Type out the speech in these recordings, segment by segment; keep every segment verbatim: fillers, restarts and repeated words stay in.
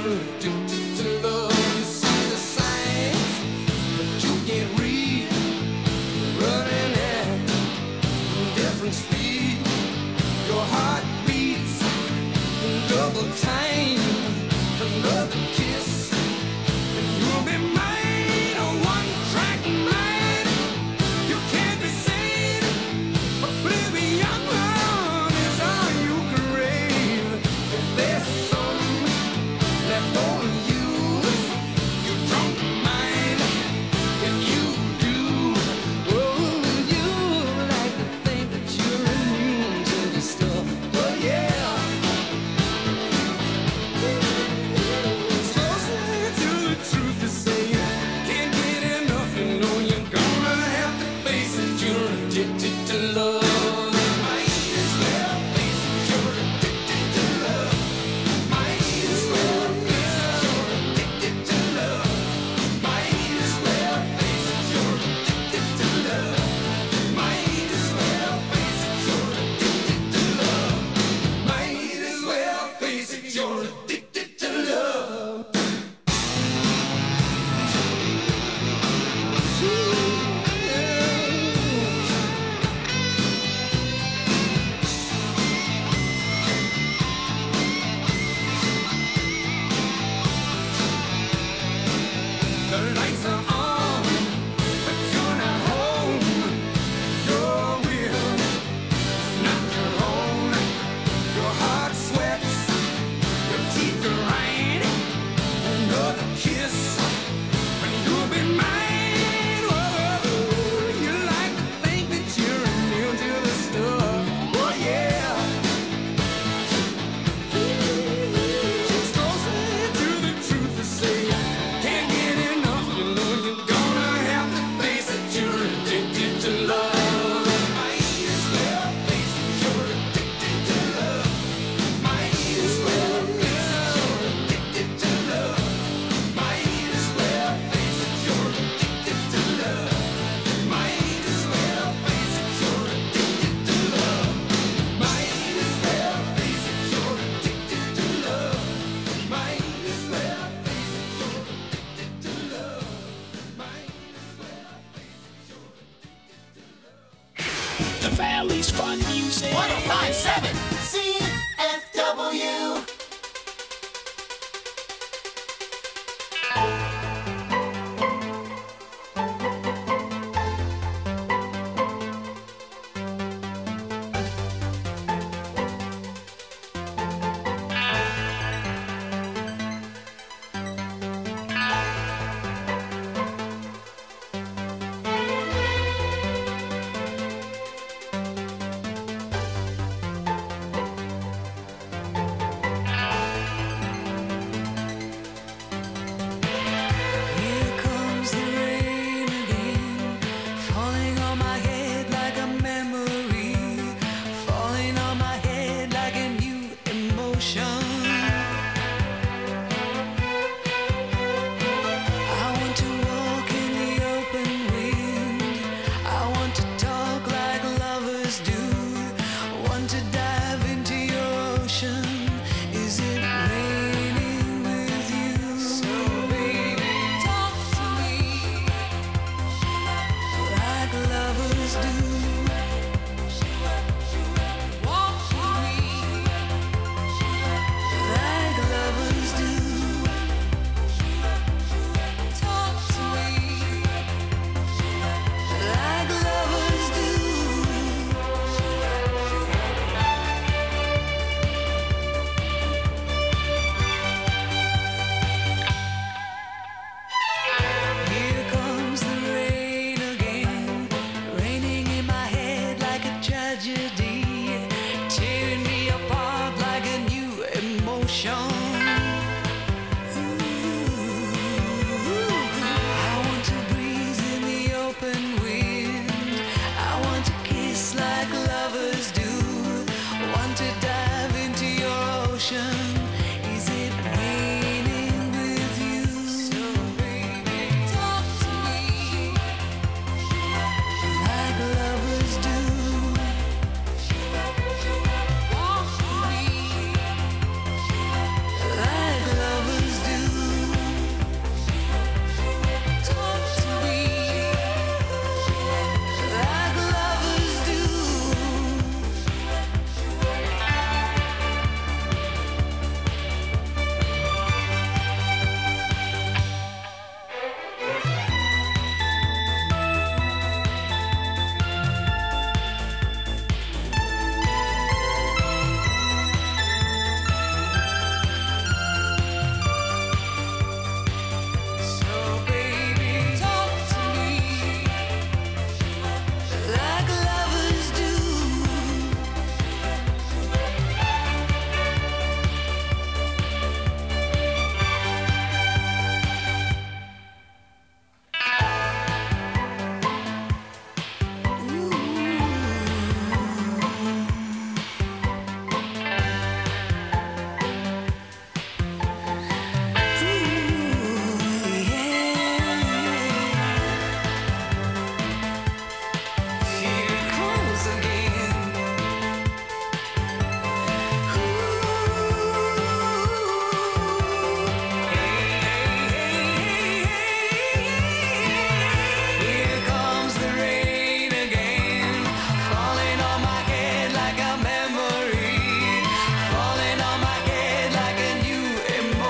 Valley's fun music. one oh five point seven C F W.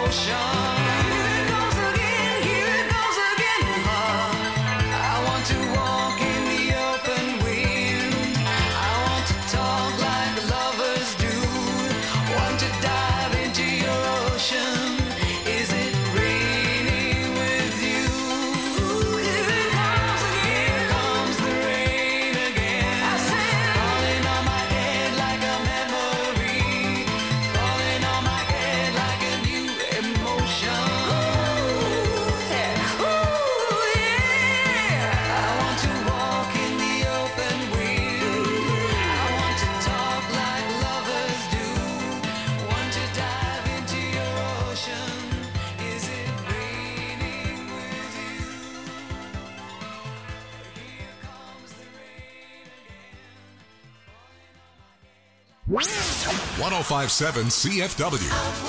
one oh five point seven C F W,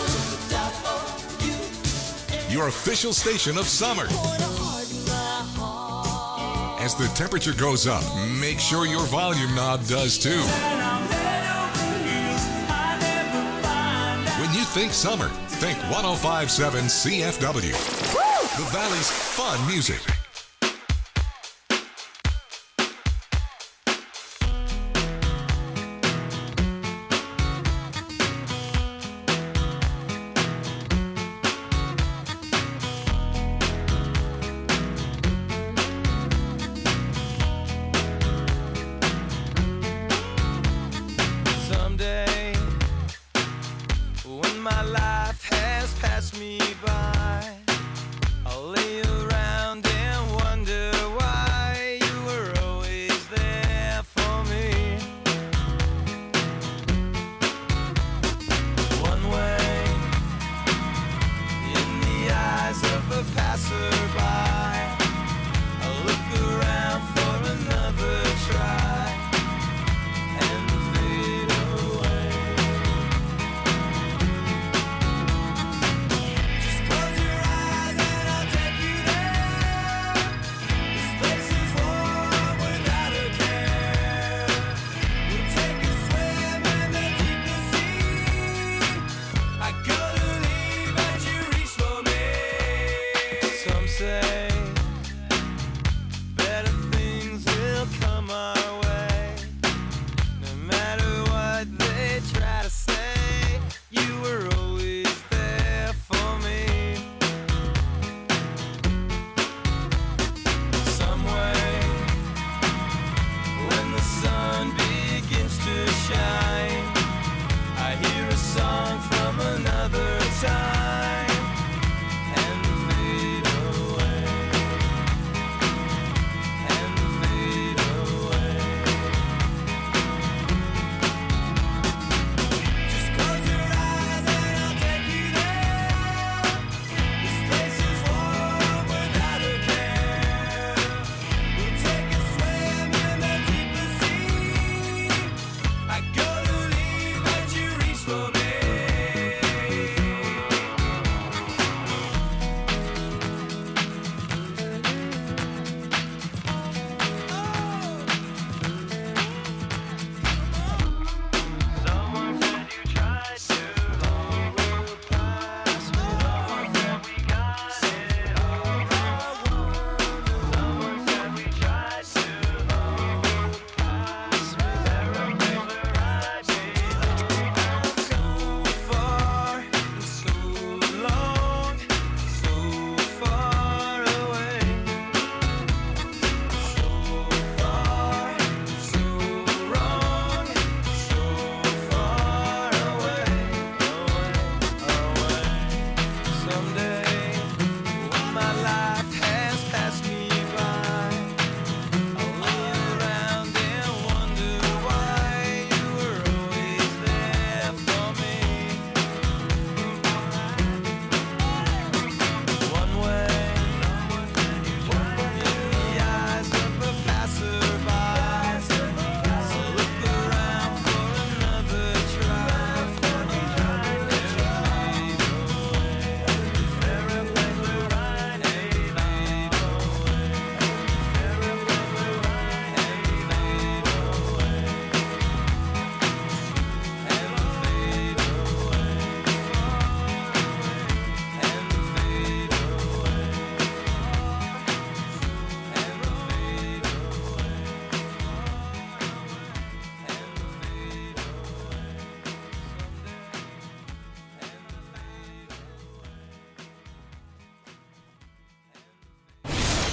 your official station of summer. As the temperature goes up, make sure your volume knob does too. When you think summer, think one oh five point seven C F W, the Valley's fun music. Time and fade away.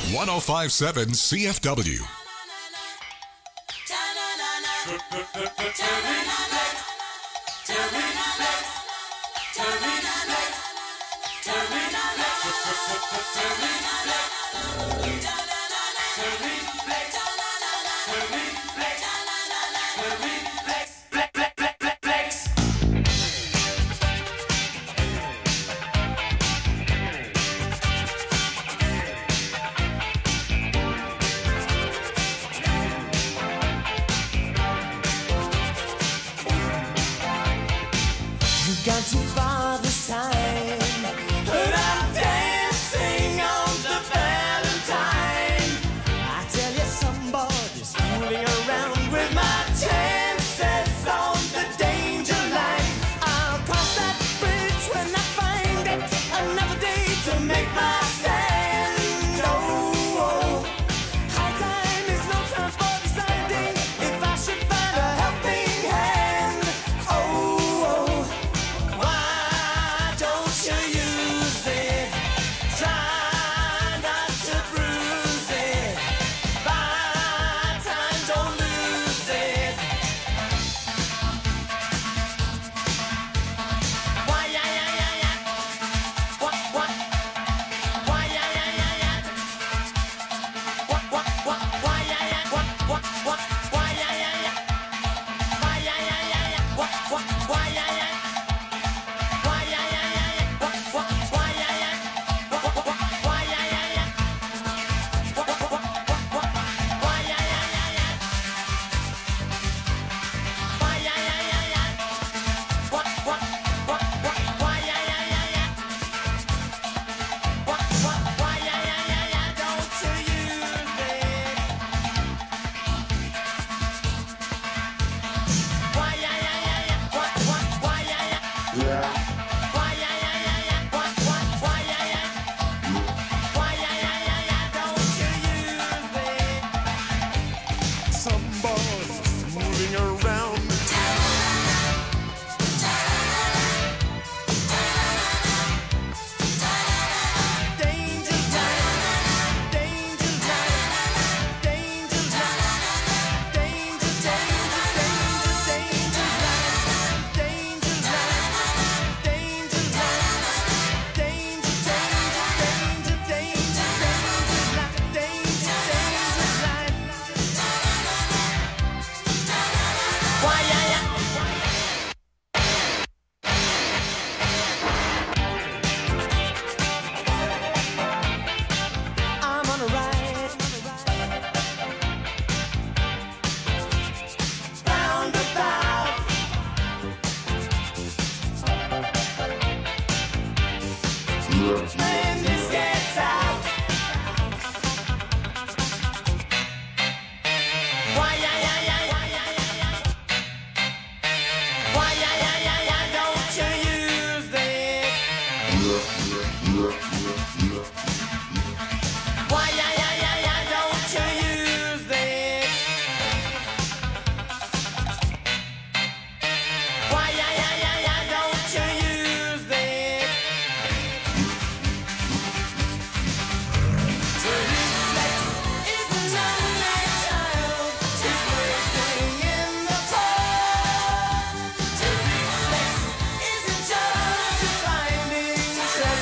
one oh five point seven C F W. Gone too far this time, but I'm dancing on the Valentine. I tell you, somebody's fooling around with my chances on the danger line. I'll cross that bridge when I find it. Another day to make my stand. Oh, oh. High time is no time for deciding if I should find a helping hand. Oh, oh. Why don't you use it? Try not to bruise it. Buy time, don't lose it. Why, yeah, yeah, yeah, yeah. What, what? Why, yeah, yeah, yeah, yeah. What, what, what? Why, yeah, yeah. What, what, what? Why, yeah, yeah, yeah. Why, yeah, yeah, yeah, yeah. What, what? Why, yeah, yeah. Why, yeah, yeah, yeah, yeah. What, what? Why, yeah, yeah. What, what, what? Why, yeah, yeah, yeah. What, what, what? What, what? Why, yeah, yeah, yeah, yeah. Why, yeah, yeah, yeah, yeah. What, what? What, what? Why, yeah, yeah, yeah, yeah. What, what? Why, yeah, yeah, yeah, yeah. Don't you use it? Why, yeah, yeah, yeah, yeah. What, what? Why, yeah, yeah. Why, yeah, yeah, yeah, yeah. What, what? Why, yeah, yeah. Why, yeah, yeah, yeah, yeah. Don't you use it? Somebody's moving around. Danger time, danger time, danger time, danger, danger, danger, danger line, danger line, danger line, danger, danger, danger, danger, danger line, danger, danger line. Why, yeah, yeah. I'm on a ride, roundabout. When this gets out, why, yeah, yeah, yeah, why, yeah, yeah, yeah. Why, yeah, yeah, yeah, yeah, don't you use it? Why, yeah, yeah, yeah, yeah, don't you use it? Why, yeah, yeah, yeah, yeah, don't you use it? To reflex is not my child, 'tis waiting in the fall. To reflex isn't just finding treasure.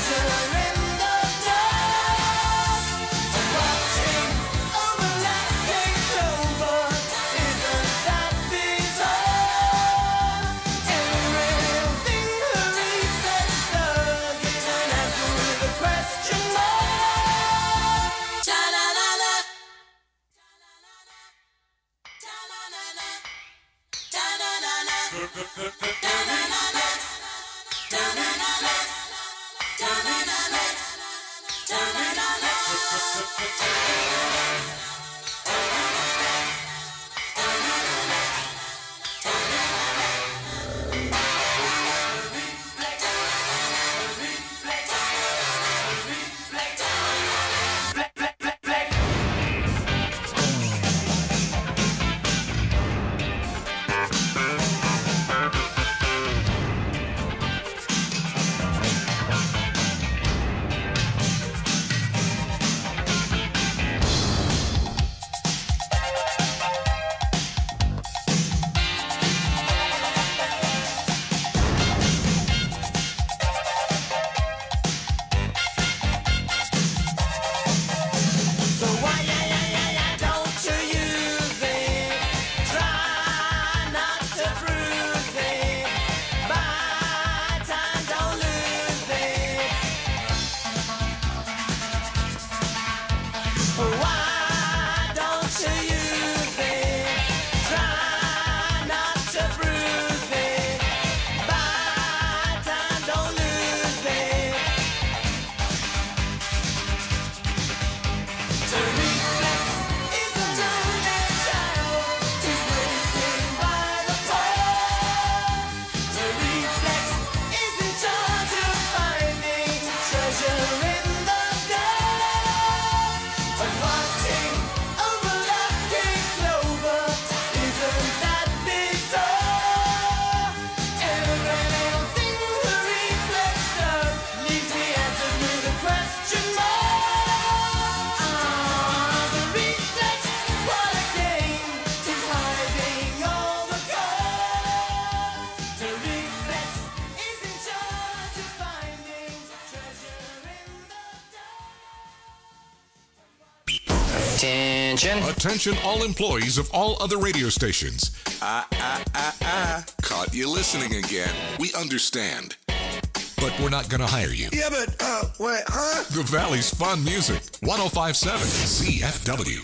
Attention. Attention all employees of all other radio stations. Ah, ah, ah, ah. Caught you listening again. We understand. But we're not going to hire you. Yeah, but, uh, wait, huh? The Valley's Fun Music. one oh five point seven C F W.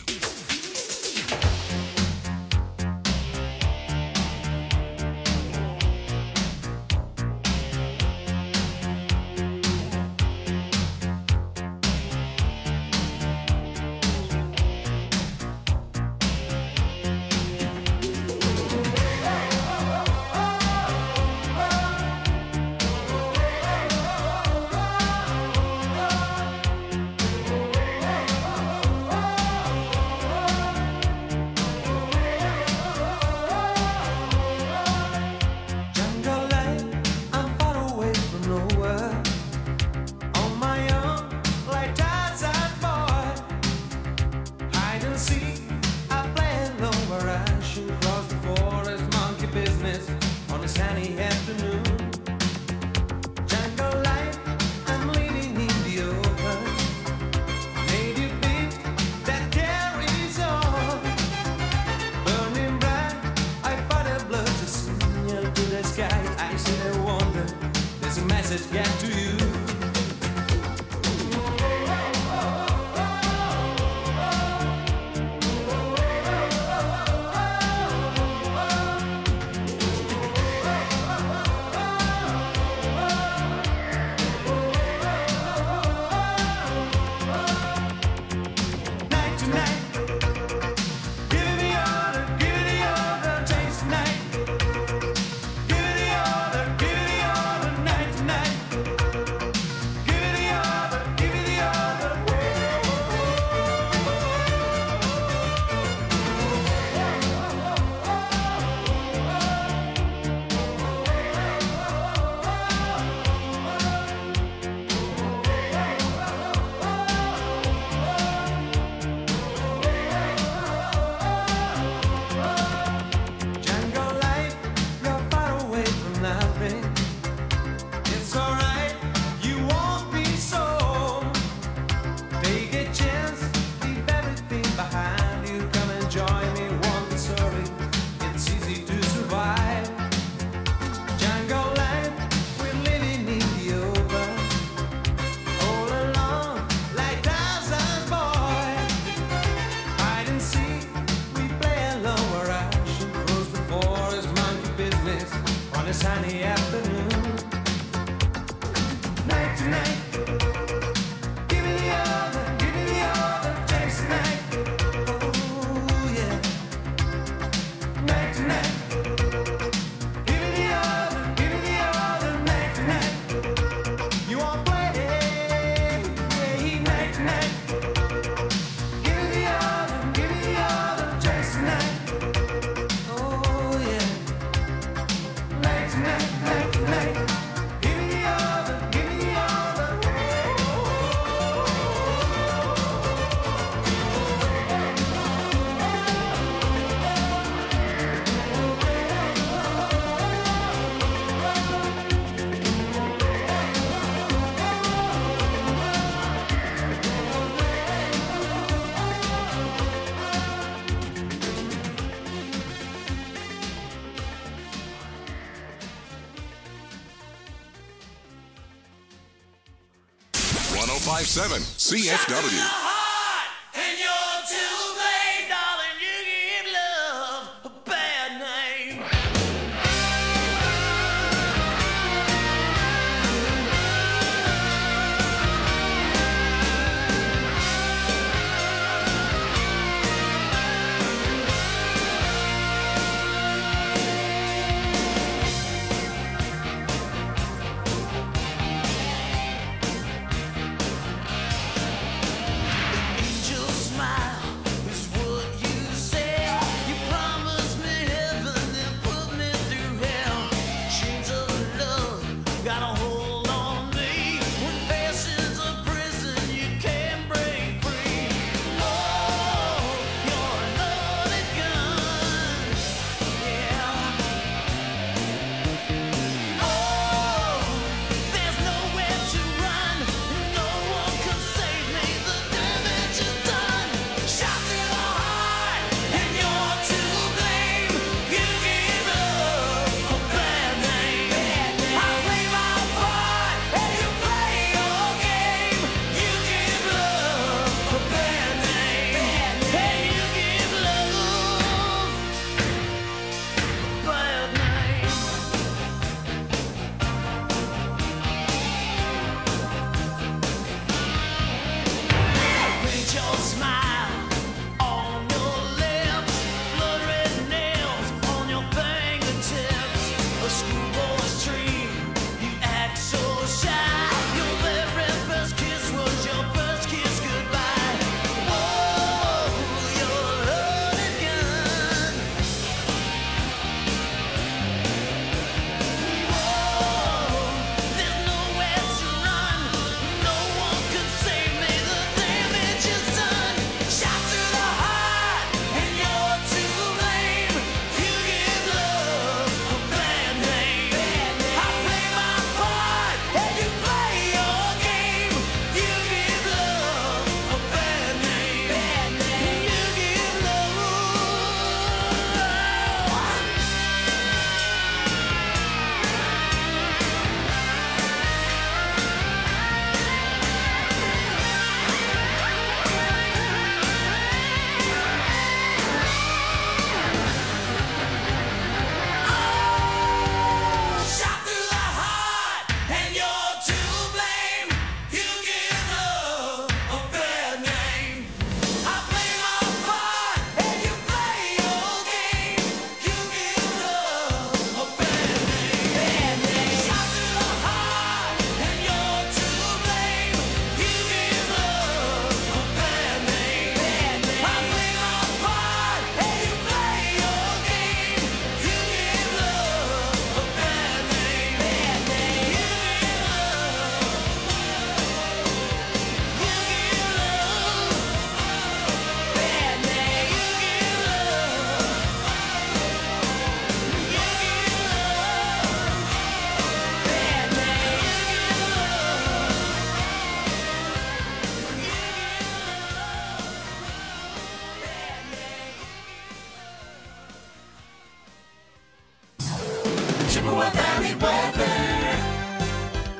one oh five point seven C F W.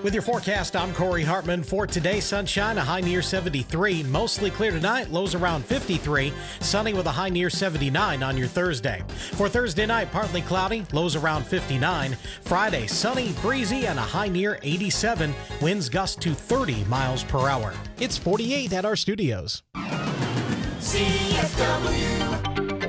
With your forecast, I'm Corey Hartman. For today, sunshine, a high near seventy-three. Mostly clear tonight, lows around fifty-three. Sunny with a high near seventy-nine on your Thursday. For Thursday night, partly cloudy, lows around fifty-nine. Friday, sunny, breezy, and a high near eighty-seven. Winds gust to thirty miles per hour. It's forty-eight at our studios. C F W.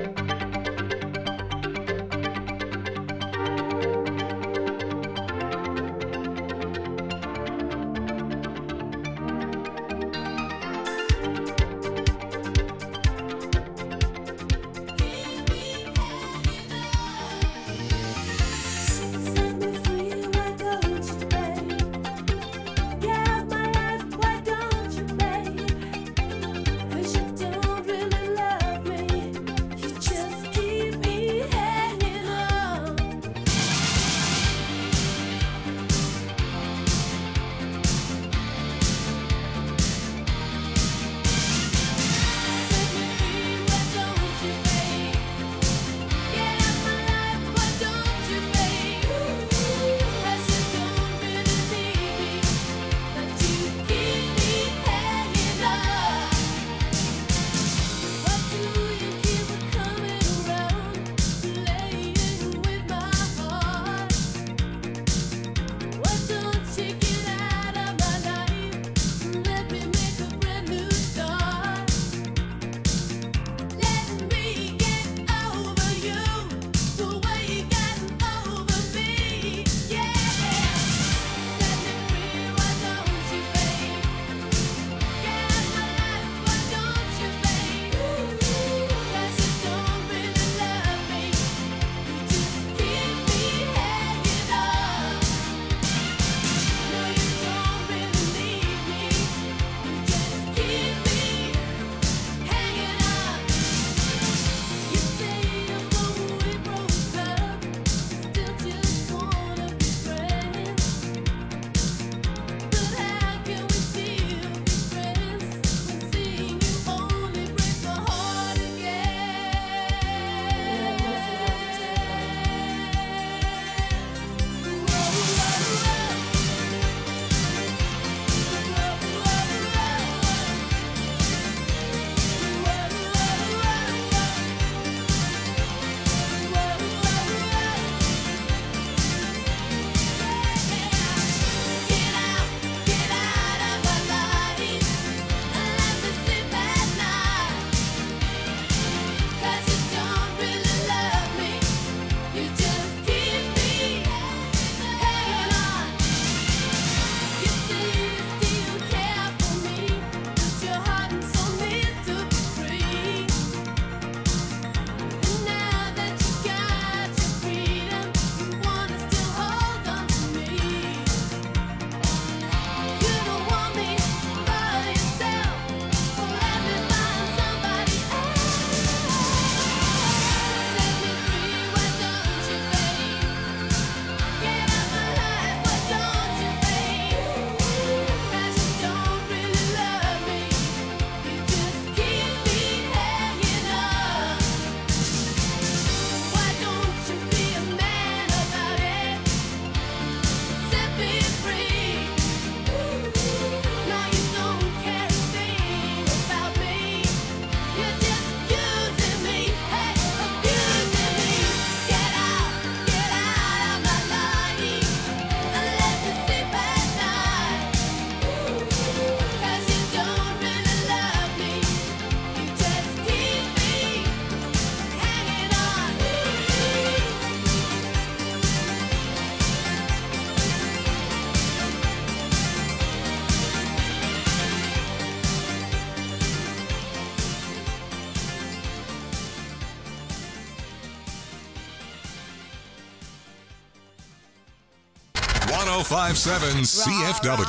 one oh five point seven C F W.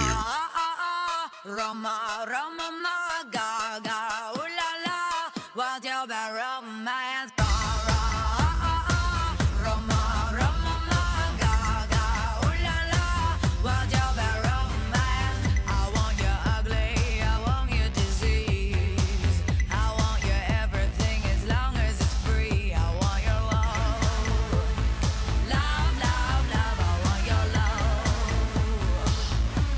Roma, Roma, ma, ga, ga, ooh la la, what's your bad romance? Roma, Roma, ma, ga, ga, ooh la la, what's your bad romance? I want you ugly, I want you disease, I want you everything as long as it's free. I want your love, love, love, love, I want your love.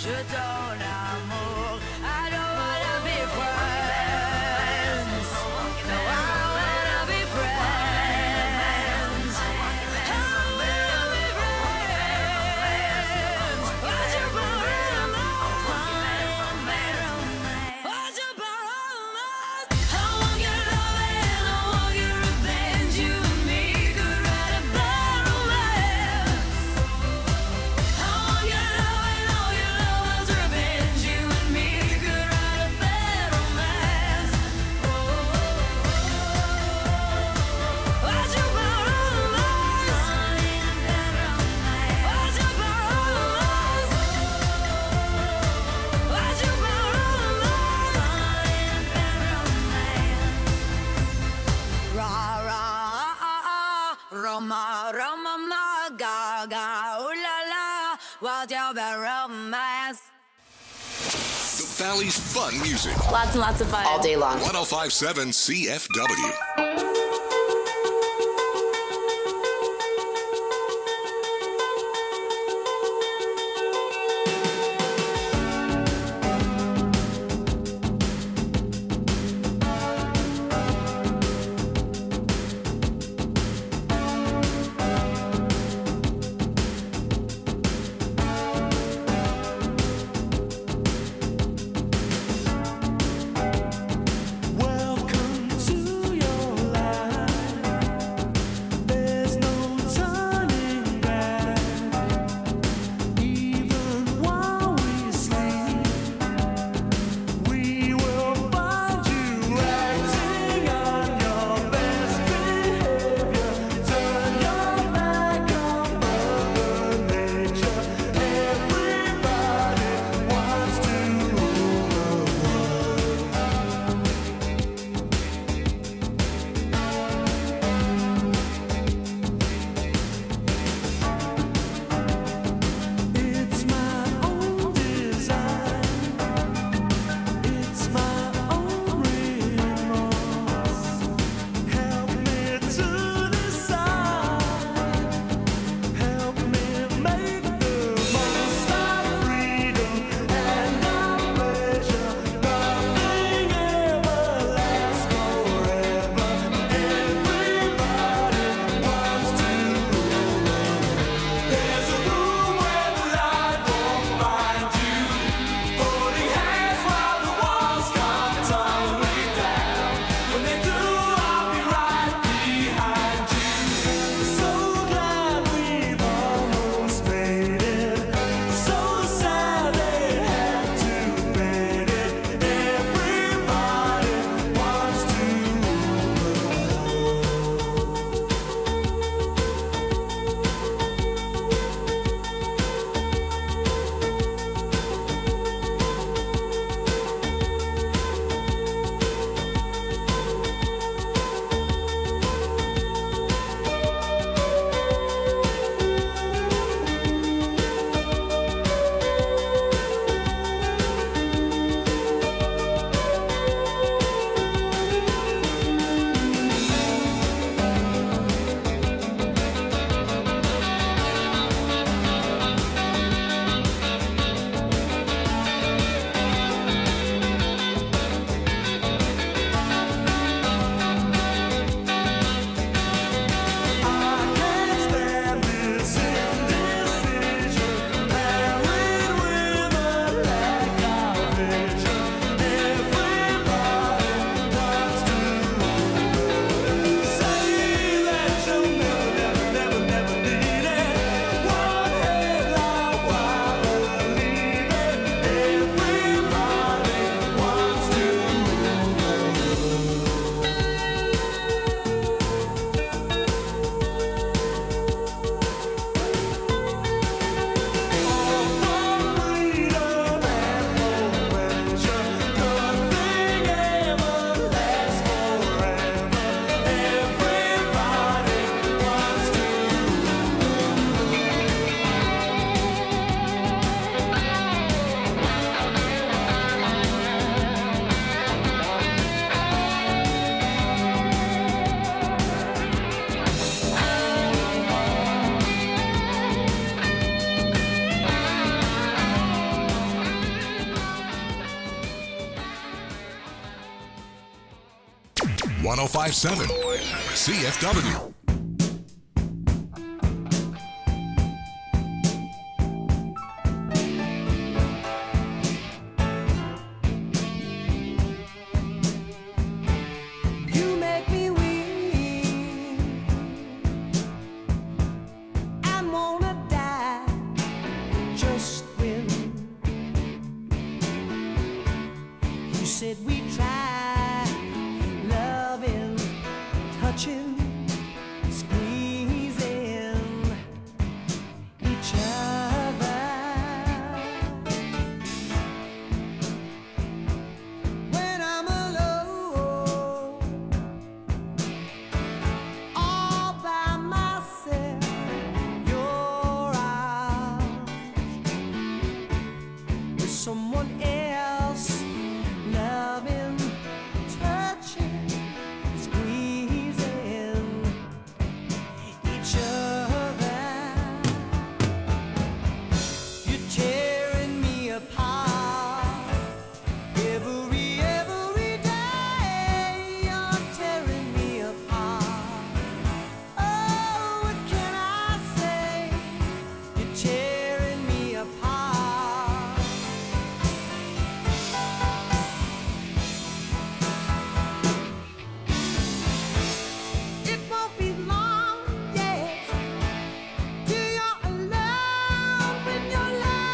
je donne amour. I don't wanna be friends. No, I don't wanna be friends. I don't wanna be friends. What's your problem? What's your problem? I want your love and I want your revenge. You and me could write a bad romance. I want your love and all your love's revenge. You and me could write a bad romance. What's your problem? What's your problem? What's your problem? Ra ra Roma Roma ma ga ga ooh la la, what's your bad romance? The Valley's fun music. Lots and lots of fun. All day long. one oh five point seven C F W. Welcome to your life. one oh five point seven C F W. You make me weak and wanna die just when you said we try loving, touching, squeezing each other. When I'm alone, all by myself, your arms with someone else, loving, touching, squeezing each other. You're tearing me apart every, every day. You're tearing me apart. Oh, what can I say? You're tearing me apart. It won't be long, yes, till you're alone with your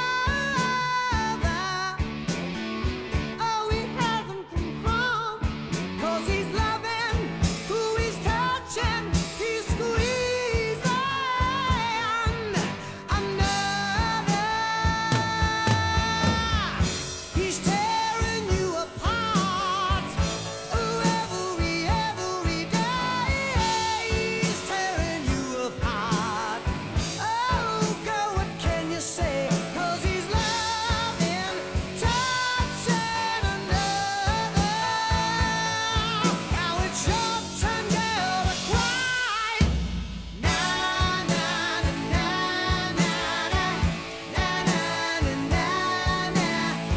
lover. Oh, he hasn't come home, 'cause he's loving who he's touching, he's squeezing another. He's tearing you apart. Oh, every, every day he's tearing you apart. Oh, girl, what can you say? 'Cause he's loving, touching another. Now it's your turn, girl, to cry. Na na na na na na na na na na na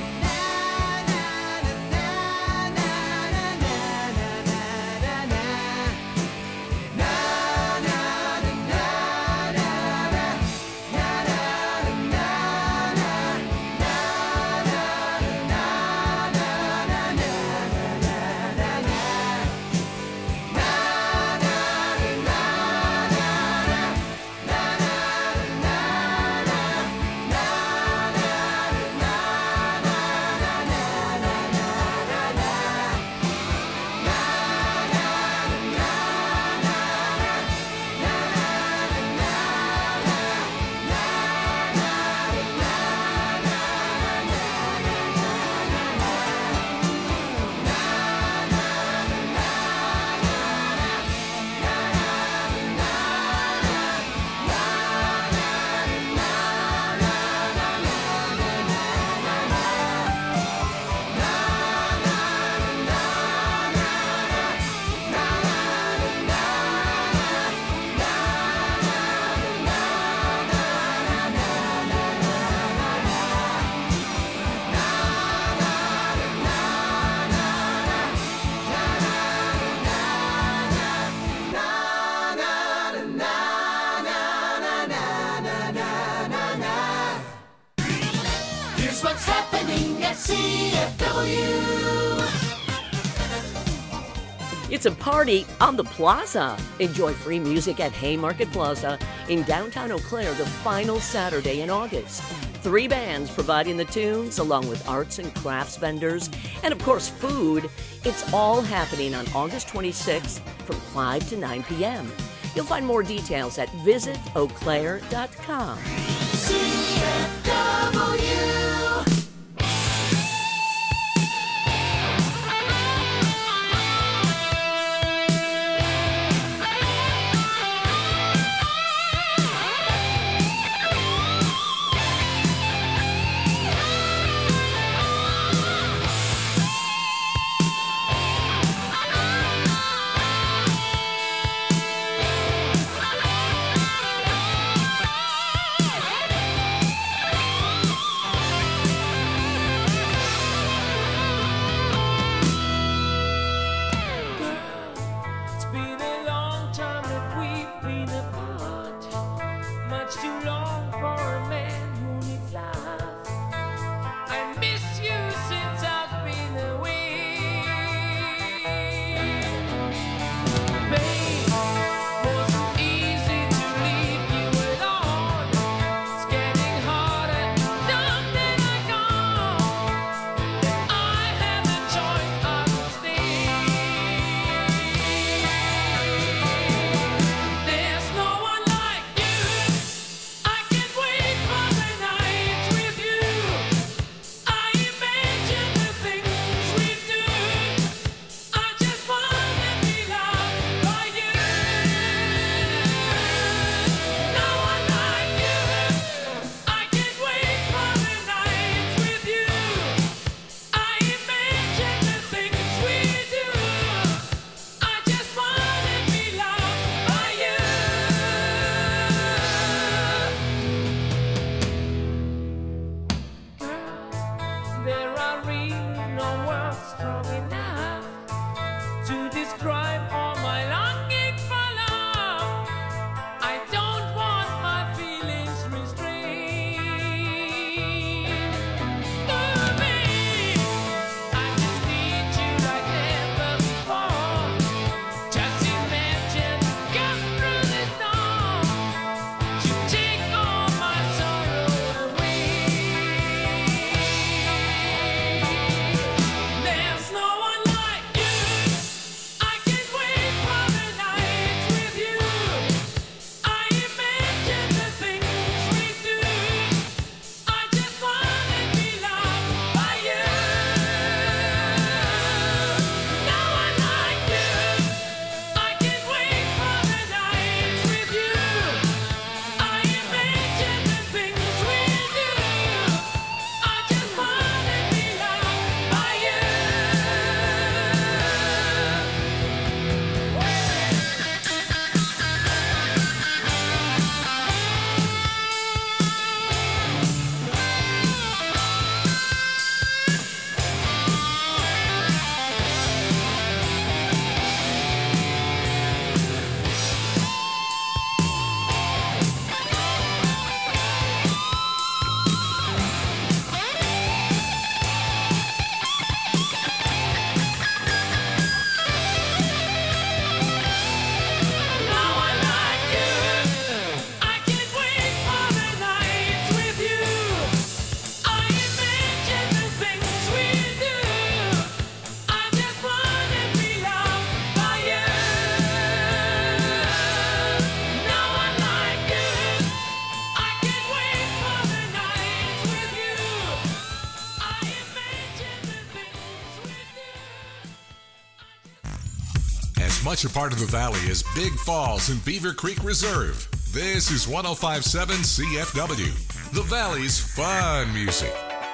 Here's what's happening at C F W. It's a party on the plaza. Enjoy free music at Haymarket Plaza in downtown Eau Claire the final Saturday in August. Three bands providing the tunes, along with arts and crafts vendors, and of course food. It's all happening on August twenty-sixth from five to nine p.m. You'll find more details at visit eau claire dot com. C F W. as much a part of the valley as Big Falls and Beaver Creek Reserve. This is one oh five point seven C F W, the Valley's fun music.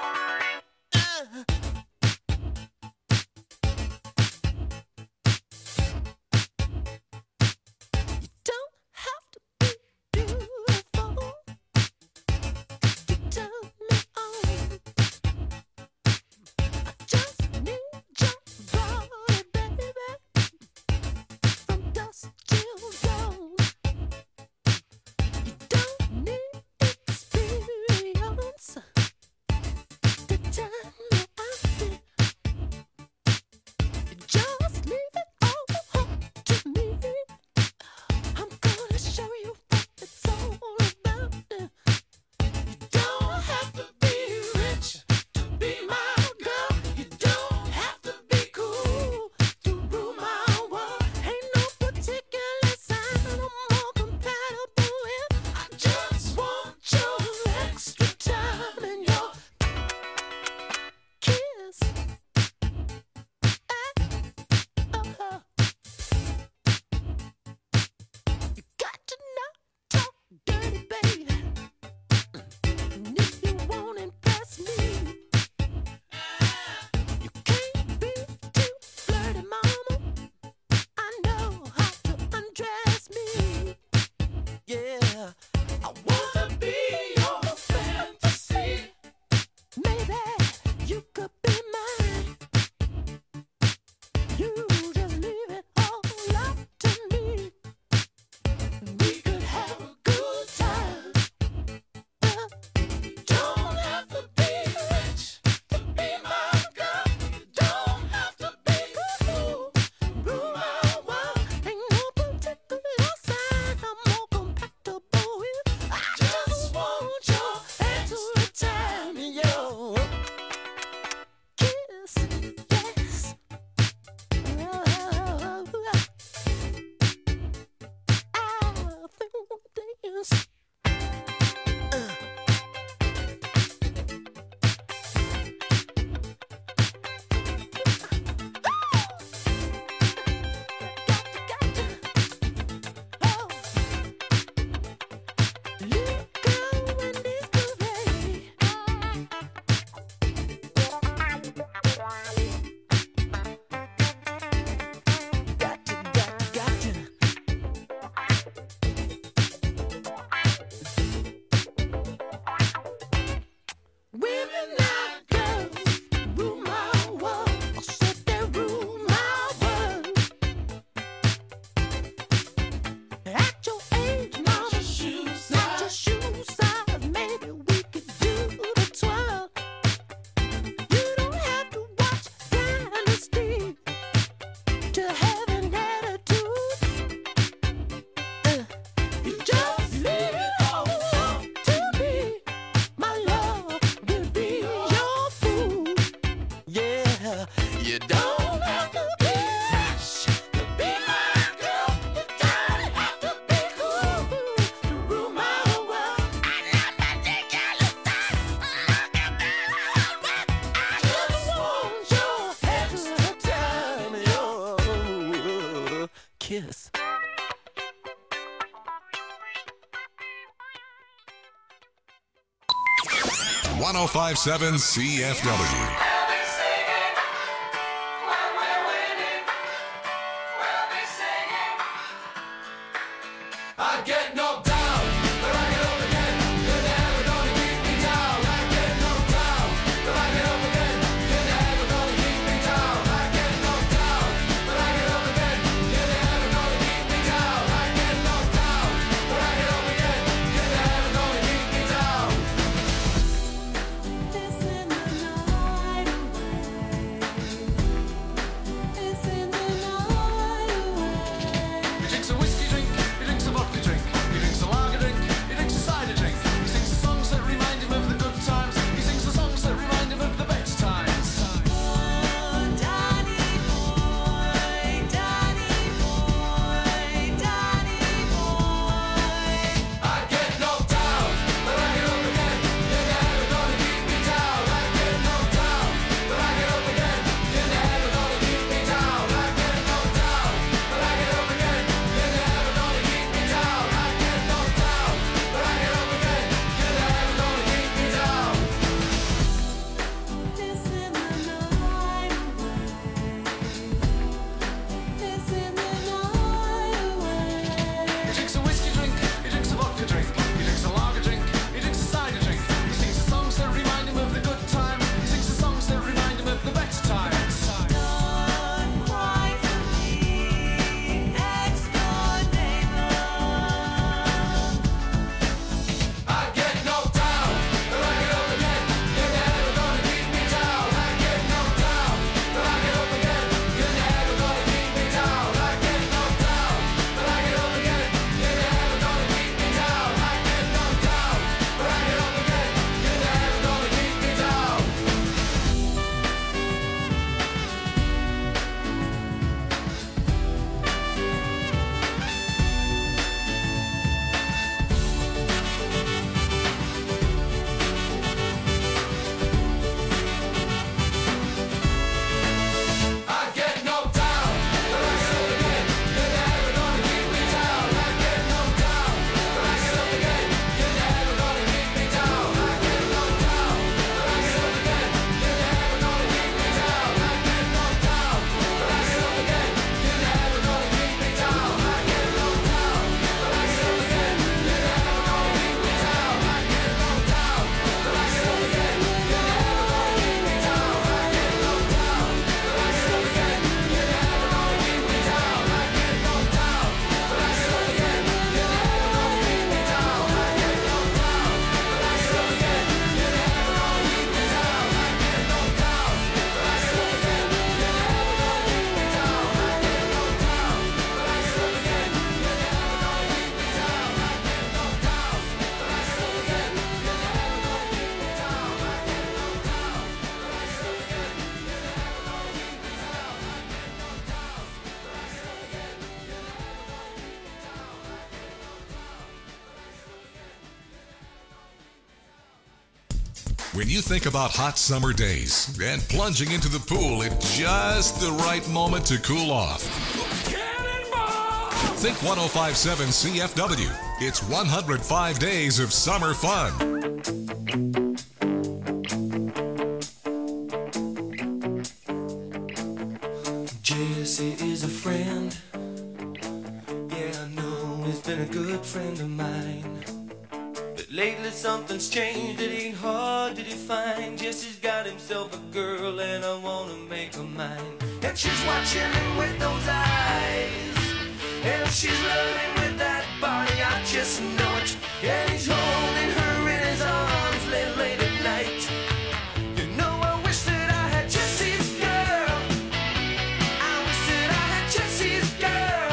Kiss. one oh five point seven C F W. This in the night. When you think about hot summer days and plunging into the pool at just the right moment to cool off, think one oh five point seven C F W. It's one hundred five days of summer fun. Jesse is a friend. Yeah, I know he's been a good friend of mine. But lately something's changed, it ain't hard to define. Jesse's got himself a girl and I wanna make her mine. And she's watching him with those eyes, and she's loving with that body, I just know it. And he's holding her in his arms late, late at night. You know I wish that I had Jesse's girl. I wish that I had Jesse's girl.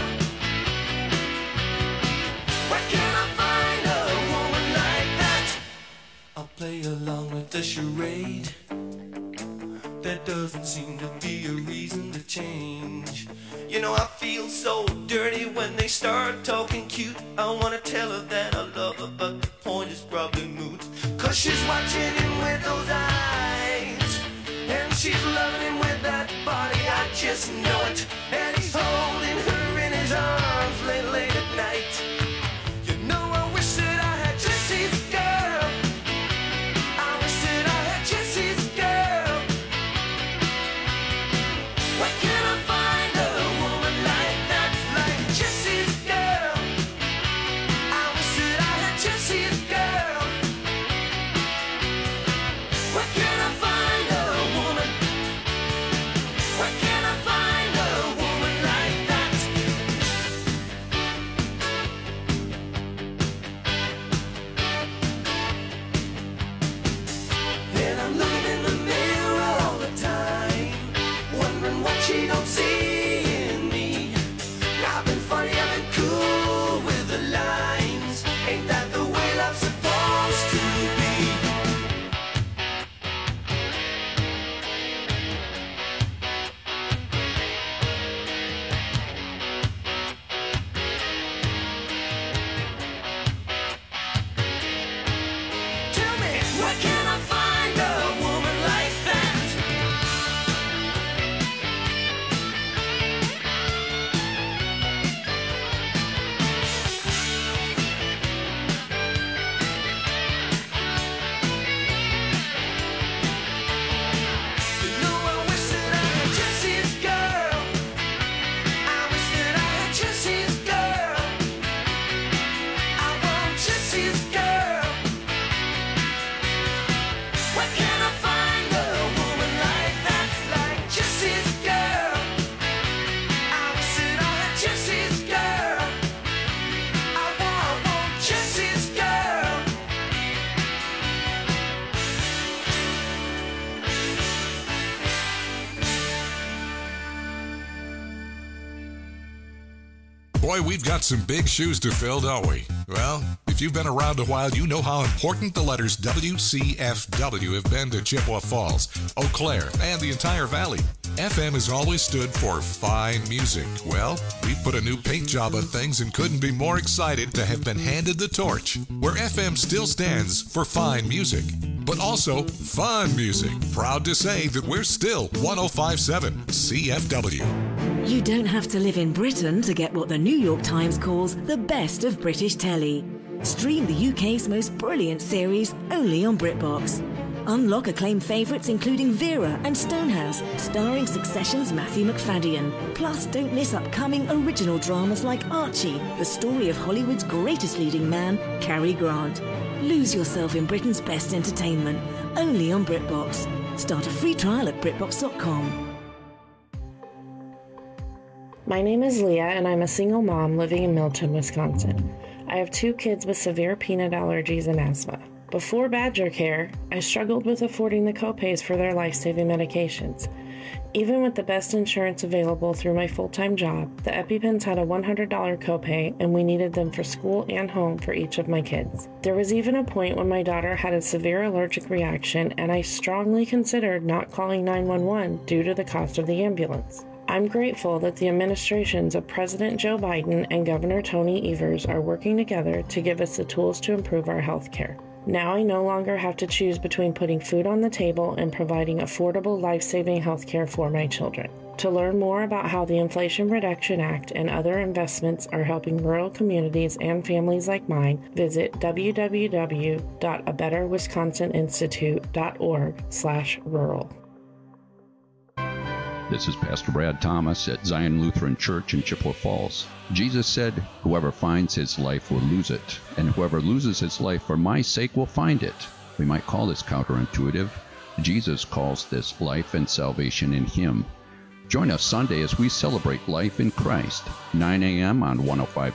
Where can I find a woman like that? I'll play along with the charade. There doesn't seem to be a reason to change. You know I feel so dirty when they start talking cute. I wanna tell her that I love her, but the point is probably moot. Cause she's watching him with those eyes, and she's loving him with that body, I just know it. And he's holding her in his arms late, late at night. You know I wish that I had Jesse's girl. I wish that I had Jesse's girl. Where can I find a woman like that, like Jesse's girl? I wish that I had Jesse's girl. Where can I find a woman? Where can I find a woman like that? And I'm looking in the mirror all the time, wondering what she don't see in me. I've been funny, I've been cool with the lines. Ain't that the way love's supposed to be? Tell me, where can I find a woman like that? You know I wish that I had Jesse's girl. I wish that I had Jesse's girl. I want Jesse's girl. Where can I find a woman like that, like Jesse's girl? I wish that I had Jesse's girl. I want, I want Jesse's girl. Boy, we've got some big shoes to fill, don't we? Well, if you've been around a while, you know how important the letters W C F W have been to Chippewa Falls, Eau Claire, and the entire valley. F M has always stood for fine music. Well, we put a new paint job on things and couldn't be more excited to have been handed the torch, where F M still stands for fine music, but also fun music. Proud to say that we're still one oh five point seven C F W. You don't have to live in Britain to get what the New York Times calls the best of British telly. Stream the U K's most brilliant series only on BritBox. Unlock acclaimed favourites including Vera and Stonehouse, starring Succession's Matthew McFadden. Plus, don't miss upcoming original dramas like Archie, the story of Hollywood's greatest leading man, Cary Grant. Lose yourself in Britain's best entertainment, only on BritBox. Start a free trial at BritBox dot com. My name is Leah, and I'm a single mom living in Milton, Wisconsin. I have two kids with severe peanut allergies and asthma. Before Badger Care, I struggled with affording the copays for their life-saving medications. Even with the best insurance available through my full-time job, the EpiPens had a one hundred dollars copay, and we needed them for school and home for each of my kids. There was even a point when my daughter had a severe allergic reaction, and I strongly considered not calling nine one one due to the cost of the ambulance. I'm grateful that the administrations of President Joe Biden and Governor Tony Evers are working together to give us the tools to improve our health care. Now I no longer have to choose between putting food on the table and providing affordable, life-saving health care for my children. To learn more about how the Inflation Reduction Act and other investments are helping rural communities and families like mine, visit w w w dot a better wisconsin institute dot org slash rural. This is Pastor Brad Thomas at Zion Lutheran Church in Chippewa Falls. Jesus said, "Whoever finds his life will lose it, and whoever loses his life for my sake will find it." We might call this counterintuitive. Jesus calls this life and salvation in him. Join us Sunday as we celebrate life in Christ, nine a.m. on one oh five